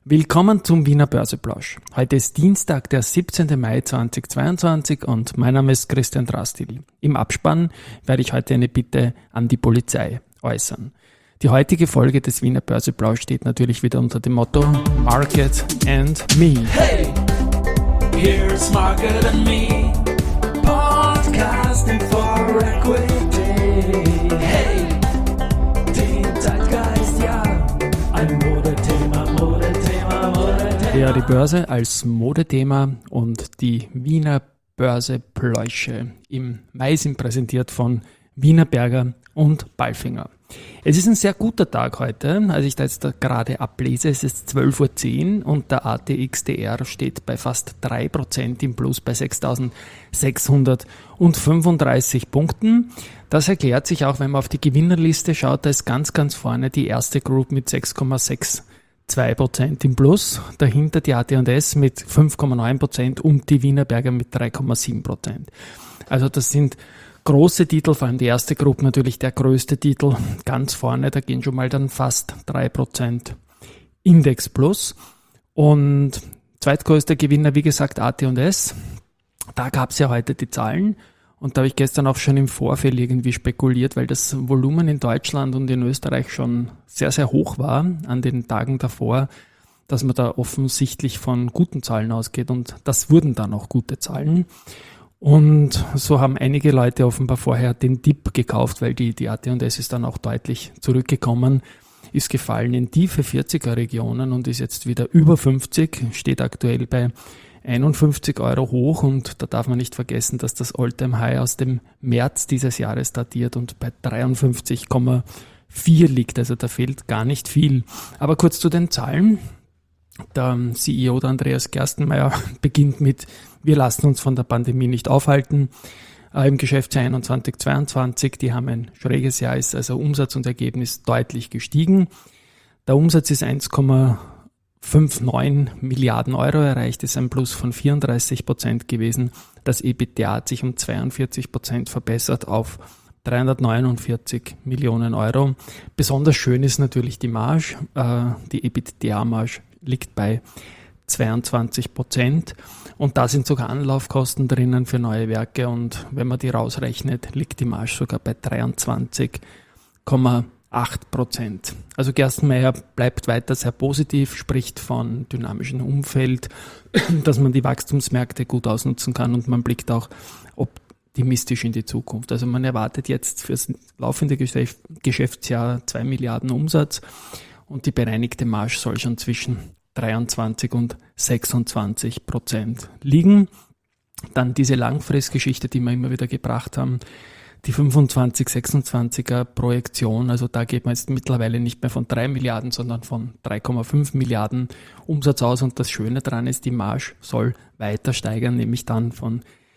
Willkommen zum Wiener Börseplausch. Heute ist Dienstag, der 17. Mai 2022 und mein Name ist Christian Drastil. Im Abspann werde ich heute eine Bitte an die Polizei äußern. Die heutige Folge des Wiener Börseplausch steht natürlich wieder unter dem Motto Market and Me. Hey, here's Market and Me, podcasting for equity. Hey, den Zeitgeist, ja, ein Modethema. Ja, die Börse als Modethema und die Wiener Börsepläusche im Mai sind präsentiert von Wienerberger und Palfinger. Es ist ein sehr guter Tag heute, als ich da jetzt gerade ablese. Es ist 12:10 Uhr und der ATXDR steht bei fast 3% im Plus bei 6.635 Punkten. Das erklärt sich auch, wenn man auf die Gewinnerliste schaut, da ist ganz vorne die erste Group mit 6,62% im Plus, dahinter die AT&S mit 5,9% und die Wienerberger mit 3,7%. Also das sind große Titel, vor allem die erste Gruppe natürlich der größte Titel, ganz vorne, da gehen schon mal dann fast 3% Index plus. Und zweitgrößter Gewinner, wie gesagt, AT&S. Da gab es ja heute die Zahlen und da habe ich gestern auch schon im Vorfeld irgendwie spekuliert, weil das Volumen in Deutschland und in Österreich schon sehr hoch war an den Tagen davor, dass man da offensichtlich von guten Zahlen ausgeht und das wurden dann auch gute Zahlen. Und so haben einige Leute offenbar vorher den Dip gekauft, weil die AT&S ist dann auch deutlich zurückgekommen, ist gefallen in tiefe 40er Regionen und ist jetzt wieder über 50, steht aktuell bei 51 € hoch und da darf man nicht vergessen, dass das All-Time-High aus dem März dieses Jahres datiert und bei 53,4 liegt, also da fehlt gar nicht viel. Aber kurz zu den Zahlen. Der CEO, der Andreas Gerstenmaier, beginnt mit: Wir lassen uns von der Pandemie nicht aufhalten. Im Geschäftsjahr 21/22, die haben ein schräges Jahr, ist also Umsatz und Ergebnis deutlich gestiegen. Der Umsatz ist 1,59 Milliarden € erreicht, ist ein Plus von 34% gewesen. Das EBITDA hat sich um 42% verbessert auf 349 Millionen €. Besonders schön ist natürlich die Marge. Die EBITDA-Marge liegt bei 22% und da sind sogar Anlaufkosten drinnen für neue Werke und wenn man die rausrechnet, liegt die Marge sogar bei 23,8%. Also Gerstenmaier bleibt weiter sehr positiv, spricht von dynamischem Umfeld, dass man die Wachstumsmärkte gut ausnutzen kann und man blickt auch optimistisch in die Zukunft. Also man erwartet jetzt fürs laufende Geschäftsjahr 2 Milliarden Umsatz und die bereinigte Marge soll schon zwischen 23 und 26% liegen. Dann diese Langfristgeschichte, die wir immer wieder gebracht haben, die 25-26er Projektion, also da geht man jetzt mittlerweile nicht mehr von 3 Milliarden, sondern von 3,5 Milliarden Umsatz aus und das Schöne daran ist, die Marge soll weiter steigern, nämlich dann von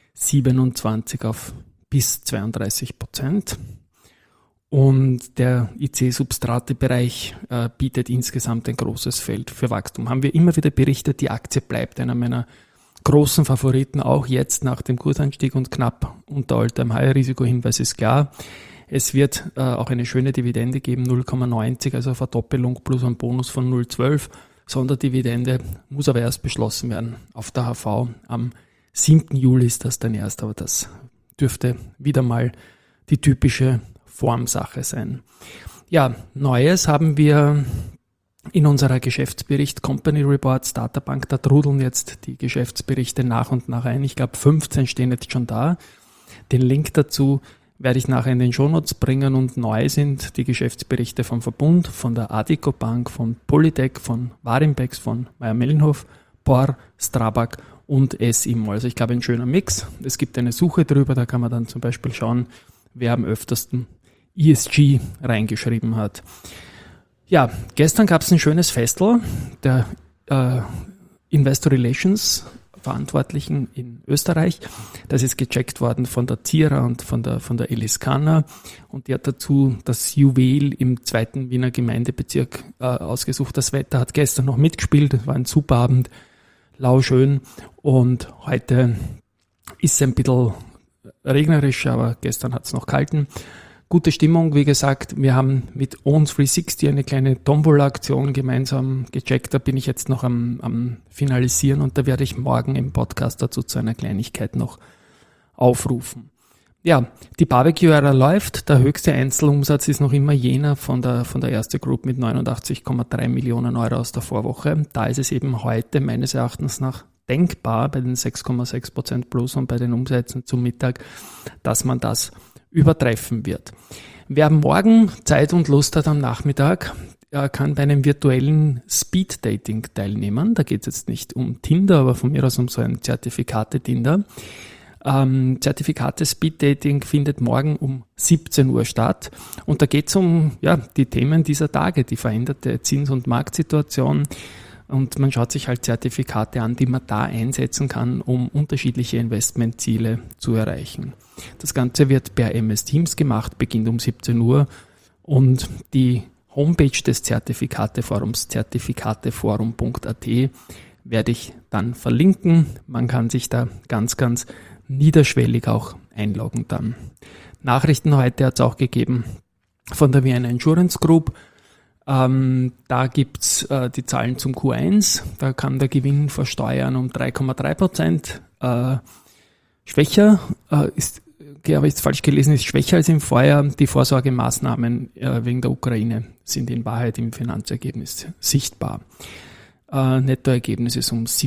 27 auf bis 32%. Und der IC-Substrate-Bereich bietet insgesamt ein großes Feld für Wachstum. Haben wir immer wieder berichtet, die Aktie bleibt einer meiner großen Favoriten, auch jetzt nach dem Kursanstieg und knapp unter All-Time-High. Risikohinweis ist klar. Es wird auch eine schöne Dividende geben, 0,90, also Verdoppelung plus ein Bonus von 0,12. Sonderdividende muss aber erst beschlossen werden auf der HV. Am 7. Juli ist das dann erst, aber das dürfte wieder mal die typische Formsache sein. Ja, Neues haben wir in unserer Geschäftsbericht Company Report Starterbank. Da trudeln jetzt die Geschäftsberichte nach und nach ein. Ich glaube 15 stehen jetzt schon da. Den Link dazu werde ich nachher in den Shownotes bringen und neu sind die Geschäftsberichte vom Verbund, von der Addiko Bank, von Polytech, von Warimpex, von Mayr-Melnhof, POR, Strabag und SIMO. Also ich glaube ein schöner Mix. Es gibt eine Suche drüber, da kann man dann zum Beispiel schauen, wer am öftersten ESG reingeschrieben hat. Ja, gestern gab es ein schönes Festel der Investor Relations Verantwortlichen in Österreich. Das ist gecheckt worden von der Zierer und von der Eliskanner und die hat dazu das Juwel im 2. Wiener Gemeindebezirk ausgesucht. Das Wetter hat gestern noch mitgespielt, es war ein super Abend, lauschön und heute ist es ein bisschen regnerisch, aber gestern hat es noch gehalten. Gute Stimmung, wie gesagt, wir haben mit On360 eine kleine Tombola-Aktion gemeinsam gecheckt, da bin ich jetzt noch am Finalisieren und da werde ich morgen im Podcast dazu zu einer Kleinigkeit noch aufrufen. Ja, die Barbecue-Ära läuft, der höchste Einzelumsatz ist noch immer jener von der Erste Group mit 89,3 Millionen Euro aus der Vorwoche. Da ist es eben heute meines Erachtens nach denkbar bei den 6,6% plus und bei den Umsätzen zum Mittag, dass man das übertreffen wird. Wer morgen Zeit und Lust hat am Nachmittag, kann bei einem virtuellen Speed-Dating teilnehmen. Da geht es jetzt nicht um Tinder, aber von mir aus um so ein Zertifikate-Tinder. Zertifikate Speed-Dating findet morgen um 17 Uhr statt und da geht es um die Themen dieser Tage, die veränderte Zins- und Marktsituation und man schaut sich halt Zertifikate an, die man da einsetzen kann, um unterschiedliche Investmentziele zu erreichen. Das Ganze wird per MS Teams gemacht, beginnt um 17 Uhr und die Homepage des Zertifikateforums, zertifikateforum.at, werde ich dann verlinken. Man kann sich da ganz niederschwellig auch einloggen dann. Nachrichten heute hat es auch gegeben von der Vienna Insurance Group. Da gibt es die Zahlen zum Q1. Da kam der Gewinn vor Steuern um 3,3% schwächer. Habe ich es falsch gelesen, ist schwächer als im Vorjahr. Die Vorsorgemaßnahmen wegen der Ukraine sind in Wahrheit im Finanzergebnis sichtbar. Nettoergebnis ist um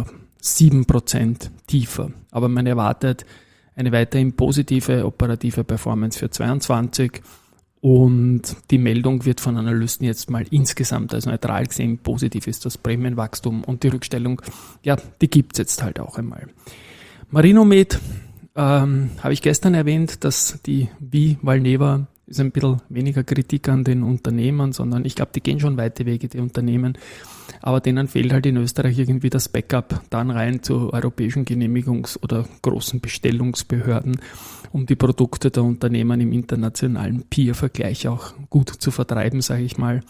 7,7% tiefer. Aber man erwartet eine weiterhin positive operative Performance für 2022 und die Meldung wird von Analysten jetzt mal insgesamt als neutral gesehen positiv ist, das Prämienwachstum und die Rückstellung, die gibt es jetzt halt auch einmal. Marinomed habe ich gestern erwähnt, dass die Valneva ist ein bisschen weniger Kritik an den Unternehmern, sondern ich glaube, die gehen schon weite Wege, die Unternehmen, aber denen fehlt halt in Österreich irgendwie das Backup dann rein zu europäischen Genehmigungs- oder großen Bestellungsbehörden, um die Produkte der Unternehmen im internationalen Peer-Vergleich auch gut zu vertreiben, sage ich mal.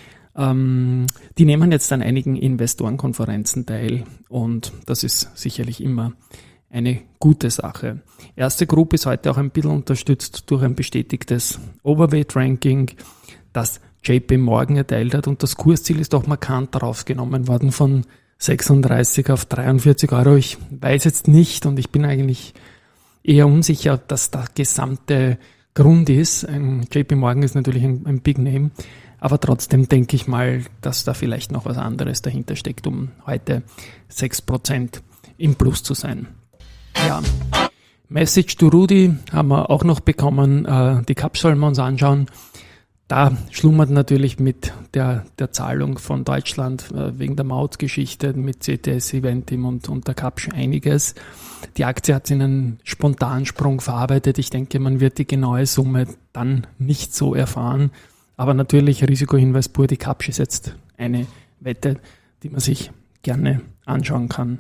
Die nehmen jetzt an einigen Investorenkonferenzen teil und das ist sicherlich immer eine gute Sache. Erste Group ist heute auch ein bisschen unterstützt durch ein bestätigtes Overweight-Ranking, das JP Morgan erteilt hat und das Kursziel ist auch markant rausgenommen worden von 36 auf 43 Euro. Ich weiß jetzt nicht und ich bin eigentlich eher unsicher, ob das der gesamte Grund ist. JP Morgan ist natürlich ein Big Name, aber trotzdem denke ich mal, dass da vielleicht noch was anderes dahinter steckt, um heute 6% im Plus zu sein. Ja, Message to Rudy haben wir auch noch bekommen. Die Cup sollen wir uns anschauen. Da schlummert natürlich mit der Zahlung von Deutschland wegen der Mautgeschichte mit CTS, Eventim und der Cup schon einiges. Die Aktie hat in einen Spontansprung verarbeitet. Ich denke, man wird die genaue Summe dann nicht so erfahren. Aber natürlich, Risikohinweis pur, die Cup ist jetzt eine Wette, die man sich gerne anschauen kann.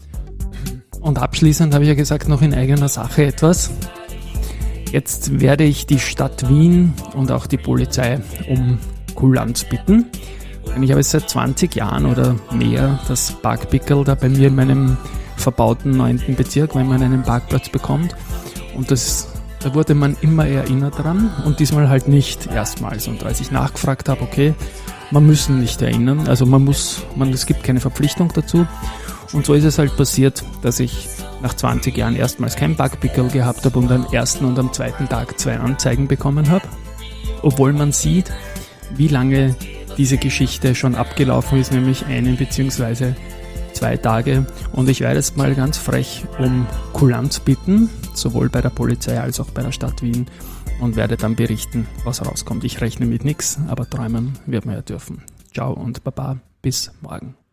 Und abschließend habe ich ja gesagt, noch in eigener Sache etwas. Jetzt werde ich die Stadt Wien und auch die Polizei um Kulanz bitten. Ich habe jetzt seit 20 Jahren oder mehr das Parkpickel da bei mir in meinem verbauten 9. Bezirk, wenn man einen Parkplatz bekommt. Und da wurde man immer erinnert dran und diesmal halt nicht erstmals. Und als ich nachgefragt habe, okay, man muss nicht erinnern, also es gibt keine Verpflichtung dazu. Und so ist es halt passiert, dass ich nach 20 Jahren erstmals kein Parkpickel gehabt habe und am ersten und am zweiten Tag 2 Anzeigen bekommen habe. Obwohl man sieht, wie lange diese Geschichte schon abgelaufen ist, nämlich 1 bzw. 2 Tage. Und ich werde jetzt mal ganz frech um Kulanz bitten, sowohl bei der Polizei als auch bei der Stadt Wien und werde dann berichten, was rauskommt. Ich rechne mit nichts, aber träumen wird man ja dürfen. Ciao und Baba, bis morgen.